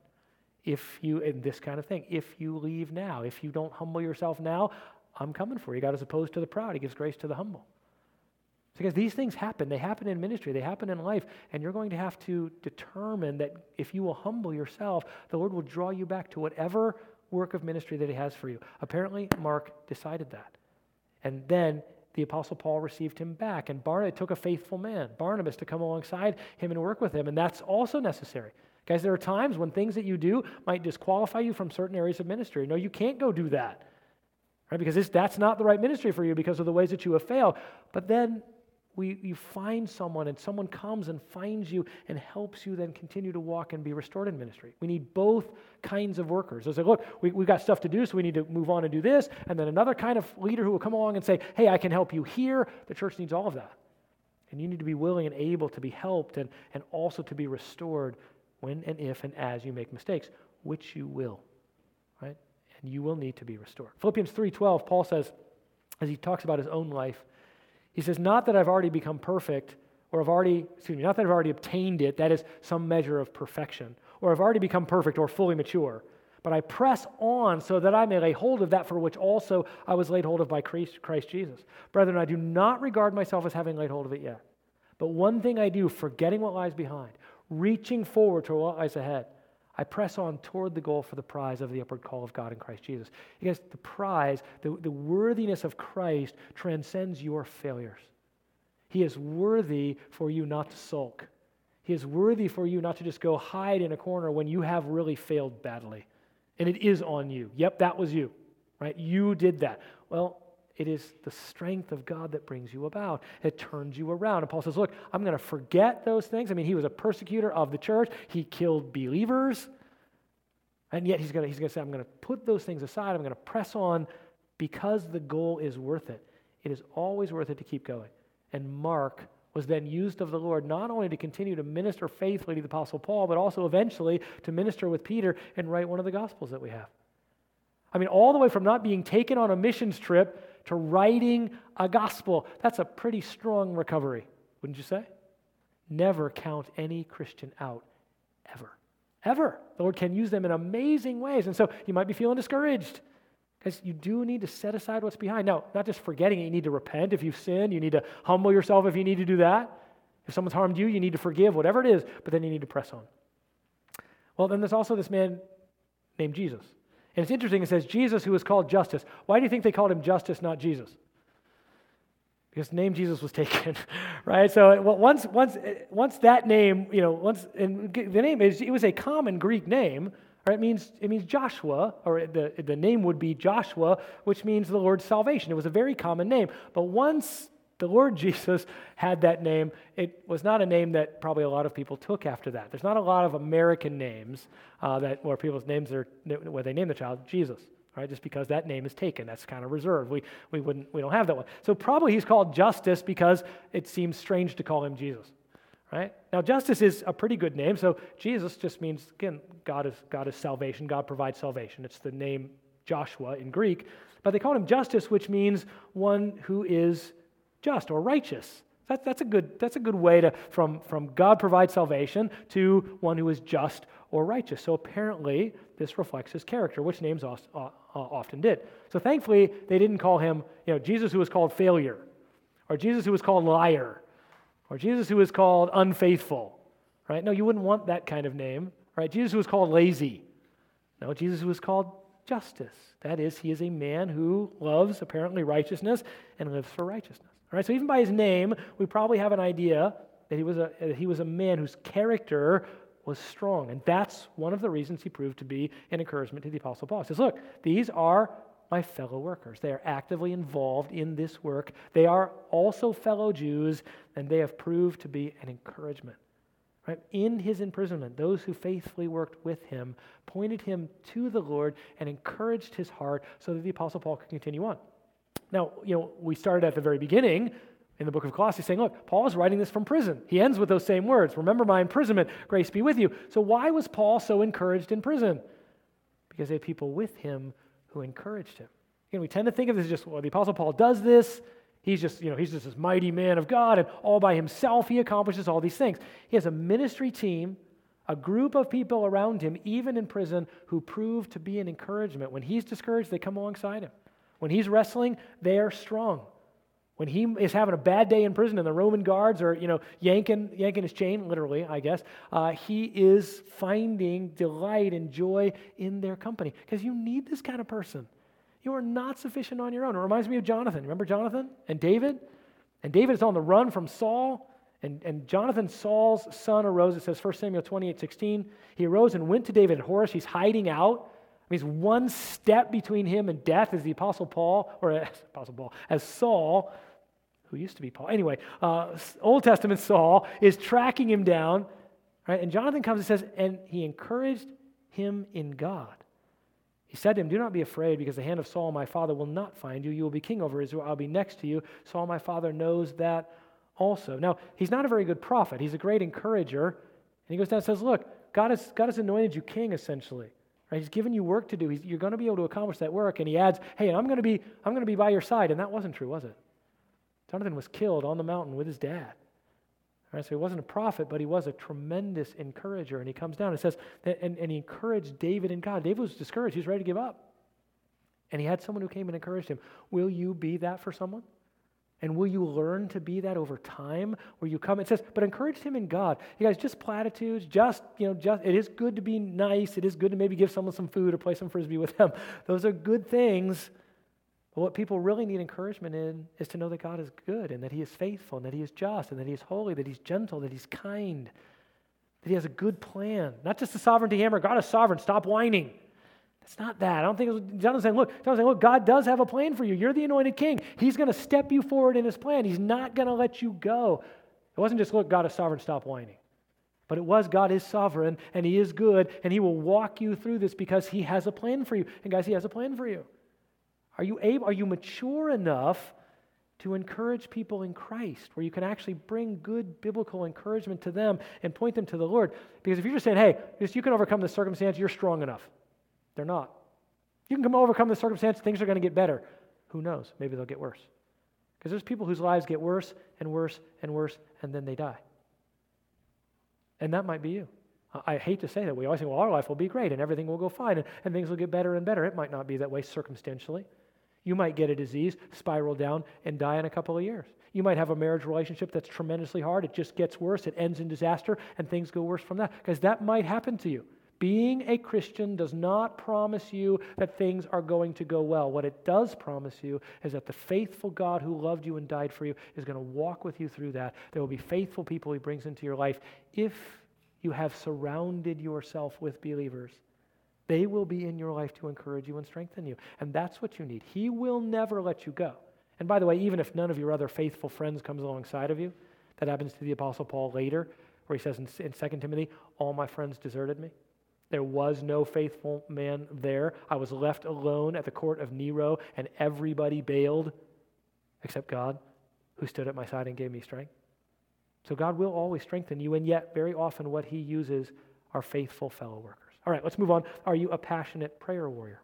If you, and this kind of thing, if you leave now, if you don't humble yourself now, I'm coming for you. God is opposed to the proud. He gives grace to the humble. Because these things happen. They happen in ministry. They happen in life. And you're going to have to determine that if you will humble yourself, the Lord will draw you back to whatever work of ministry that he has for you. Apparently, Mark decided that. And then the Apostle Paul received him back. And Barnabas, it took a faithful man, Barnabas, to come alongside him and work with him. And that's also necessary. Guys, there are times when things that you do might disqualify you from certain areas of ministry. No, you can't go do that. Right? Because this, that's not the right ministry for you because of the ways that you have failed. But then we, you find someone and someone comes and finds you and helps you then continue to walk and be restored in ministry. We need both kinds of workers. It's like, look, we, we've got stuff to do, so we need to move on and do this. And then another kind of leader who will come along and say, hey, I can help you here. The church needs all of that. And you need to be willing and able to be helped and, and also to be restored when and if and as you make mistakes, which you will, right? And you will need to be restored. Philippians three twelve, Paul says, as he talks about his own life, he says, not that I've already become perfect, or I've already, excuse me, not that I've already obtained it, that is some measure of perfection, or I've already become perfect or fully mature, but I press on so that I may lay hold of that for which also I was laid hold of by Christ, Christ Jesus. Brethren, I do not regard myself as having laid hold of it yet. But one thing I do, forgetting what lies behind, reaching forward to what lies ahead, I press on toward the goal for the prize of the upward call of God in Christ Jesus. Because the prize, the, the worthiness of Christ transcends your failures. He is worthy for you not to sulk. He is worthy for you not to just go hide in a corner when you have really failed badly. And it is on you. Yep, that was you, right? You did that. Well, it is the strength of God that brings you about. It turns you around. And Paul says, look, I'm going to forget those things. I mean, he was a persecutor of the church. He killed believers. And yet he's going to, he's going to say, I'm going to put those things aside. I'm going to press on because the goal is worth it. It is always worth it to keep going. And Mark was then used of the Lord not only to continue to minister faithfully to the Apostle Paul, but also eventually to minister with Peter and write one of the Gospels that we have. I mean, all the way from not being taken on a missions trip to writing a gospel. That's a pretty strong recovery, wouldn't you say? Never count any Christian out, ever. Ever. The Lord can use them in amazing ways. And so you might be feeling discouraged because you do need to set aside what's behind. Now, not just forgetting it, you need to repent if you've sinned. You need to humble yourself if you need to do that. If someone's harmed you, you need to forgive, whatever it is, but then you need to press on. Well, then there's also this man named Jesus. And it's interesting, it says Jesus who was called Justus. Why do you think they called him Justus, not Jesus? Because the name Jesus was taken, right? So once, once, once that name, you know, once and the name is it was a common Greek name, right? It means it means Joshua, or the the name would be Joshua, which means the Lord's salvation. It was a very common name, but once the Lord Jesus had that name, it was not a name that probably a lot of people took after that. There's not a lot of American names uh, that where people's names are where they name the child Jesus, right? Just because that name is taken, that's kind of reserved. We we wouldn't we don't have that one. So probably he's called Justus because it seems strange to call him Jesus, right? Now Justus is a pretty good name. So Jesus just means again God is God is salvation. God provides salvation. It's the name Joshua in Greek, but they called him Justus, which means one who is just or righteous. That, that's a good that's a good way to from, from God provides salvation to one who is just or righteous. So apparently this reflects his character, which names uh, uh, often did. So thankfully they didn't call him, you know, Jesus who was called failure, or Jesus who was called liar, or Jesus who was called unfaithful. Right? No, you wouldn't want that kind of name. Right? Jesus who was called lazy. No, Jesus who was called Justus. That is, he is a man who loves apparently righteousness and lives for righteousness. All right, so even by his name, we probably have an idea that he was a that he was a man whose character was strong, and that's one of the reasons he proved to be an encouragement to the Apostle Paul. He says, "Look, these are my fellow workers. They are actively involved in this work. They are also fellow Jews, and they have proved to be an encouragement." Right? In his imprisonment, those who faithfully worked with him pointed him to the Lord and encouraged his heart so that the Apostle Paul could continue on. Now, you know, we started at the very beginning in the book of Colossians saying, look, Paul is writing this from prison. He ends with those same words. Remember my imprisonment, grace be with you. So why was Paul so encouraged in prison? Because they had people with him who encouraged him. Again, we tend to think of this as just, well, the Apostle Paul does this. He's just, you know, he's just this mighty man of God, and all by himself he accomplishes all these things. He has a ministry team, a group of people around him, even in prison, who prove to be an encouragement. When he's discouraged, they come alongside him. When he's wrestling, they are strong. When he is having a bad day in prison and the Roman guards are, you know, yanking, yanking his chain, literally, I guess, uh, he is finding delight and joy in their company. Because you need this kind of person. You are not sufficient on your own. It reminds me of Jonathan. Remember Jonathan and David? And David is on the run from Saul. And, and Jonathan, Saul's son, arose. It says First Samuel twenty-eight sixteen. He arose and went to David at Horus. He's hiding out. I mean, he's one step between him and death as the Apostle Paul, or as Apostle Paul, as Saul, who used to be Paul. Anyway, uh, Old Testament Saul is tracking him down. Right? And Jonathan comes and says, and he encouraged him in God. He said to him, do not be afraid, because the hand of Saul, my father, will not find you. You will be king over Israel. I'll be next to you. Saul, my father, knows that also. Now, he's not a very good prophet. He's a great encourager. And he goes down and says, look, God has, God has anointed you king, essentially. Right? He's given you work to do. He's, you're going to be able to accomplish that work. And he adds, hey, I'm going to be, I'm going to be by your side. And that wasn't true, was it? Jonathan was killed on the mountain with his dad. Right, so he wasn't a prophet, but he was a tremendous encourager. And he comes down and says, and, and he encouraged David in God. David was discouraged. He was ready to give up. And he had someone who came and encouraged him. Will you be that for someone? And will you learn to be that over time? Where you come, it says, but encourage him in God. You guys, just platitudes, just, you know, just, it is good to be nice. It is good to maybe give someone some food or play some Frisbee with them. Those are good things. But what people really need encouragement in is to know that God is good and that he is faithful and that he is just and that he is holy, that he's gentle, that he's kind, that he has a good plan. Not just the sovereignty hammer. God is sovereign. Stop whining. It's not that. I don't think it was, Jonathan's saying, look, Jonathan's saying, look, God does have a plan for you. You're the anointed king. He's going to step you forward in his plan. He's not going to let you go. It wasn't just, look, God is sovereign, stop whining. But it was, God is sovereign and he is good and he will walk you through this because he has a plan for you. And guys, he has a plan for you. Are you able, are you mature enough to encourage people in Christ, where you can actually bring good biblical encouragement to them and point them to the Lord? Because if you're just saying, hey, just you can overcome this circumstance, you're strong enough. They're not. You can come overcome the circumstance, things are going to get better. Who knows? Maybe they'll get worse. Because there's people whose lives get worse and worse and worse, and then they die. And that might be you. I hate to say that. We always think, well, our life will be great and everything will go fine and, and things will get better and better. It might not be that way circumstantially. You might get a disease, spiral down, and die in a couple of years. You might have a marriage relationship that's tremendously hard. It just gets worse. It ends in disaster, and things go worse from that. Because that might happen to you. Being a Christian does not promise you that things are going to go well. What it does promise you is that the faithful God who loved you and died for you is going to walk with you through that. There will be faithful people he brings into your life if you have surrounded yourself with believers. They will be in your life to encourage you and strengthen you. And that's what you need. He will never let you go. And by the way, even if none of your other faithful friends comes alongside of you, that happens to the Apostle Paul later, where he says in, in Second Timothy, all my friends deserted me. There was no faithful man there. I was left alone at the court of Nero, and everybody bailed except God, who stood at my side and gave me strength. So God will always strengthen you, and yet very often what he uses are faithful fellow workers. All right, let's move on. Are you a passionate prayer warrior?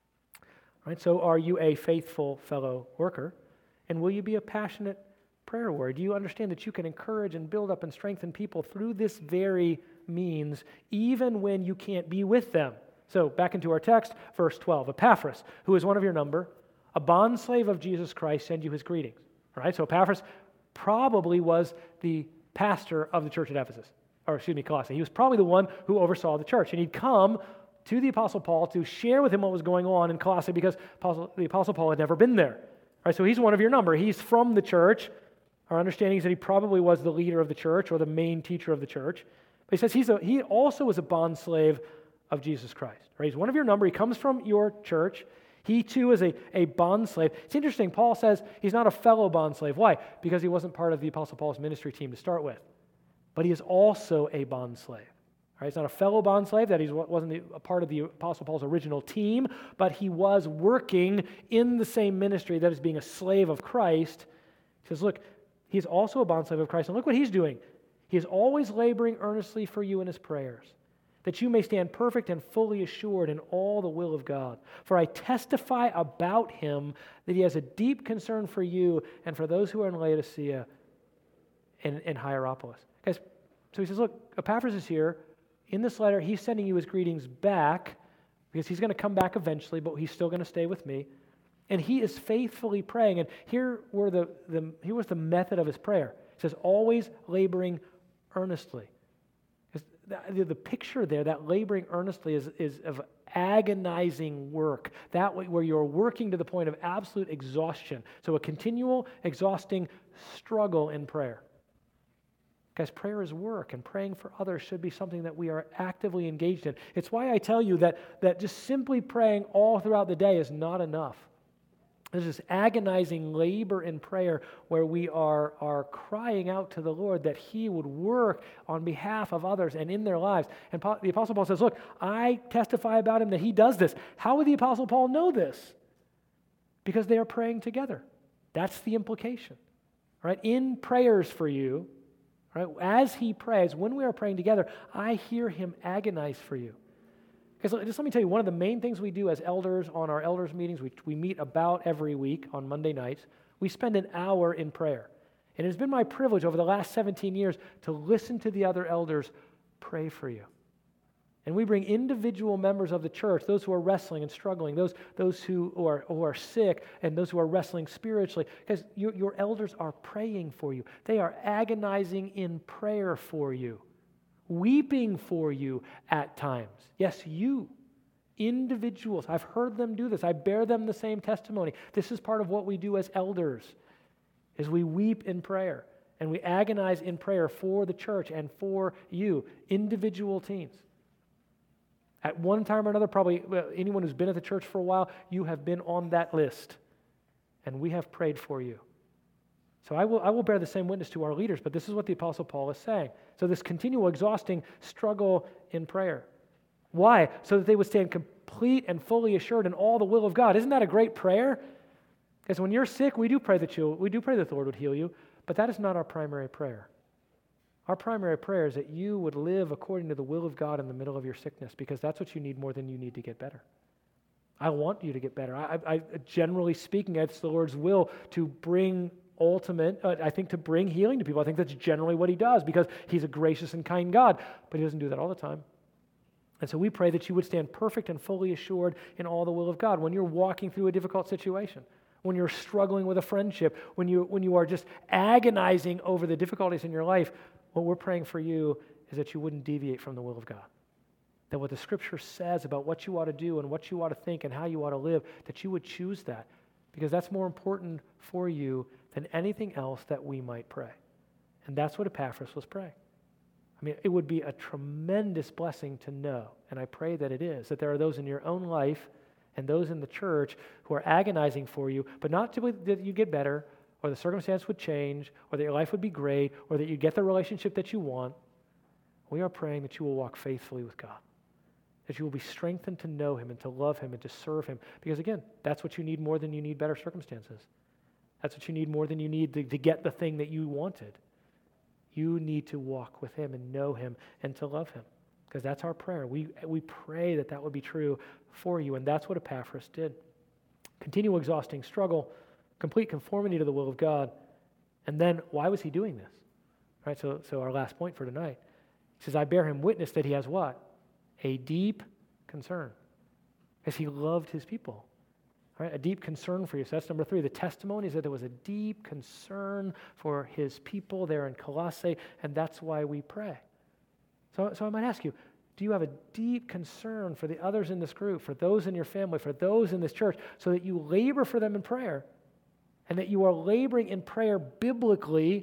All right, so are you a faithful fellow worker? And will you be a passionate prayer warrior? Do you understand that you can encourage and build up and strengthen people through this very means, even when you can't be with them? So back into our text, verse twelve. Epaphras, who is one of your number, a bondslave of Jesus Christ, send you his greetings. All right, so Epaphras probably was the pastor of the church at Ephesus. Or excuse me, Colossae. He was probably the one who oversaw the church. And he'd come to the Apostle Paul to share with him what was going on in Colossae because Apostle, the Apostle Paul had never been there. All right, so he's one of your number. He's from the church. Our understanding is that he probably was the leader of the church or the main teacher of the church. But he says he's a, he also was a bondslave of Jesus Christ. Right? He's one of your number. He comes from your church. He too is a, a bondslave. It's interesting. Paul says he's not a fellow bondslave. Why? Because he wasn't part of the Apostle Paul's ministry team to start with. But he is also a bondslave. Right? He's not a fellow bondslave, that he wasn't a part of the Apostle Paul's original team, but he was working in the same ministry, that is being a slave of Christ. He says, look, he's also a bondslave of Christ, and look what he's doing. He is always laboring earnestly for you in his prayers, that you may stand perfect and fully assured in all the will of God. For I testify about him that he has a deep concern for you and for those who are in Laodicea and in Hierapolis. Guys, so he says, look, Epaphras is here. In this letter, he's sending you his greetings back because he's going to come back eventually, but he's still going to stay with me. And he is faithfully praying. And here, were the, the, here was the method of his prayer. It says, always laboring earnestly. The, the picture there, that laboring earnestly, is, is of agonizing work. That way, where you're working to the point of absolute exhaustion. So a continual, exhausting struggle in prayer. Guys, prayer is work, and praying for others should be something that we are actively engaged in. It's why I tell you that, that just simply praying all throughout the day is not enough. There's this agonizing labor in prayer where we are, are crying out to the Lord that he would work on behalf of others and in their lives. And Paul, the Apostle Paul says, look, I testify about him that he does this. How would the Apostle Paul know this? Because they are praying together. That's the implication. Right? In prayers for you, right, as he prays, when we are praying together, I hear him agonize for you. Because just let me tell you, one of the main things we do as elders on our elders meetings, we, we meet about every week on Monday nights, we spend an hour in prayer. And it has been my privilege over the last seventeen years to listen to the other elders pray for you. And we bring individual members of the church, those who are wrestling and struggling, those, those who, are, who are sick, and those who are wrestling spiritually, because your, your elders are praying for you. They are agonizing in prayer for you. Weeping for you at times. Yes, you, individuals. I've heard them do this. I bear them the same testimony. This is part of what we do as elders, is we weep in prayer, and we agonize in prayer for the church and for you, individual teens. At one time or another, probably well, anyone who's been at the church for a while, you have been on that list, and we have prayed for you. So I will, I will bear the same witness to our leaders, but this is what the Apostle Paul is saying. So this continual, exhausting struggle in prayer. Why? So that they would stand complete and fully assured in all the will of God. Isn't that a great prayer? Because when you're sick, we do pray that you, we do pray that the Lord would heal you, but that is not our primary prayer. Our primary prayer is that you would live according to the will of God in the middle of your sickness, because that's what you need more than you need to get better. I want you to get better. I, I, generally speaking, it's the Lord's will to bring ultimate, uh, I think, to bring healing to people. I think that's generally what he does, because he's a gracious and kind God, but he doesn't do that all the time. And so we pray that you would stand perfect and fully assured in all the will of God when you're walking through a difficult situation, when you're struggling with a friendship, when you, when you are just agonizing over the difficulties in your life. What we're praying for you is that you wouldn't deviate from the will of God. That what the Scripture says about what you ought to do and what you ought to think and how you ought to live, that you would choose that, because that's more important for you than anything else that we might pray. And that's what Epaphras was praying. I mean, it would be a tremendous blessing to know, and I pray that it is, that there are those in your own life and those in the church who are agonizing for you, but not to that you get better, or the circumstance would change, or that your life would be great, or that you get the relationship that you want. We are praying that you will walk faithfully with God, that you will be strengthened to know him and to love him and to serve him, because again, that's what you need more than you need better circumstances. That's what you need more than you need to, to get the thing that you wanted. You need to walk with him and know him and to love him, because that's our prayer. We, we pray that that would be true for you, and that's what Epaphras did. Continual exhausting struggle, complete conformity to the will of God. And then, why was he doing this? Right. So, so our last point for tonight. He says, I bear him witness that he has what? A deep concern. Because he loved his people. All right, a deep concern for you. So that's number three. The testimony is that there was a deep concern for his people there in Colossae, and that's why we pray. So, so I might ask you, do you have a deep concern for the others in this group, for those in your family, for those in this church, so that you labor for them in prayer, and that you are laboring in prayer biblically,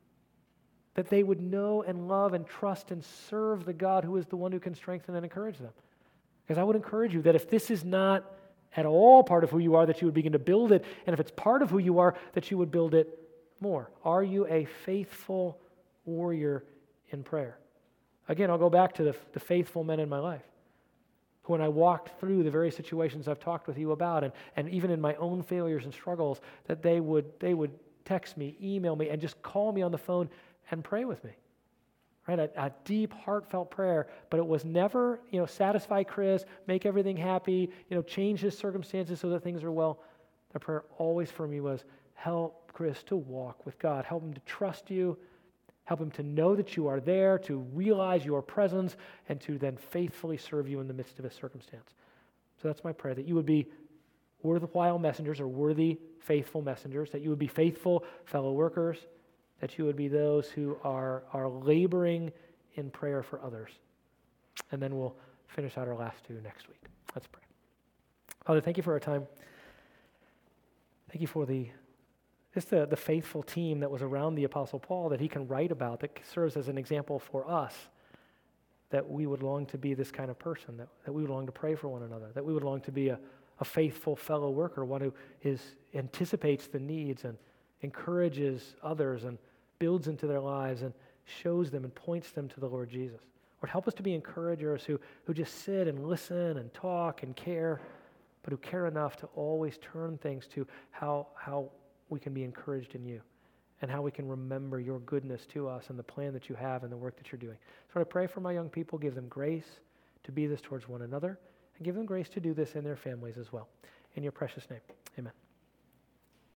that they would know and love and trust and serve the God who is the one who can strengthen and encourage them? Because I would encourage you that if this is not at all part of who you are, that you would begin to build it, and if it's part of who you are, that you would build it more. Are you a faithful warrior in prayer? Again, I'll go back to the, the faithful men in my life, who when I walked through the very situations I've talked with you about, and, and even in my own failures and struggles, that they would, they would text me, email me, and just call me on the phone and pray with me. right? A, a deep, heartfelt prayer, but it was never, you know, satisfy Chris, make everything happy, you know, change his circumstances so that things are well. The prayer always for me was, help Chris to walk with God. Help him to trust you. Help him to know that you are there, to realize your presence, and to then faithfully serve you in the midst of his circumstance. So that's my prayer, that you would be worthwhile messengers or worthy, faithful messengers, that you would be faithful fellow workers, that you would be those who are, are laboring in prayer for others. And then we'll finish out our last two next week. Let's pray. Father, thank you for our time. Thank you for the just the, the faithful team that was around the Apostle Paul that he can write about, that serves as an example for us, that we would long to be this kind of person, that, that we would long to pray for one another, that we would long to be a, a faithful fellow worker, one who is anticipates the needs and encourages others and builds into their lives and shows them and points them to the Lord Jesus. Lord, help us to be encouragers who, who just sit and listen and talk and care, but who care enough to always turn things to how, how we can be encouraged in you and how we can remember your goodness to us and the plan that you have and the work that you're doing. So I pray for my young people, give them grace to be this towards one another, and give them grace to do this in their families as well. In your precious name, amen.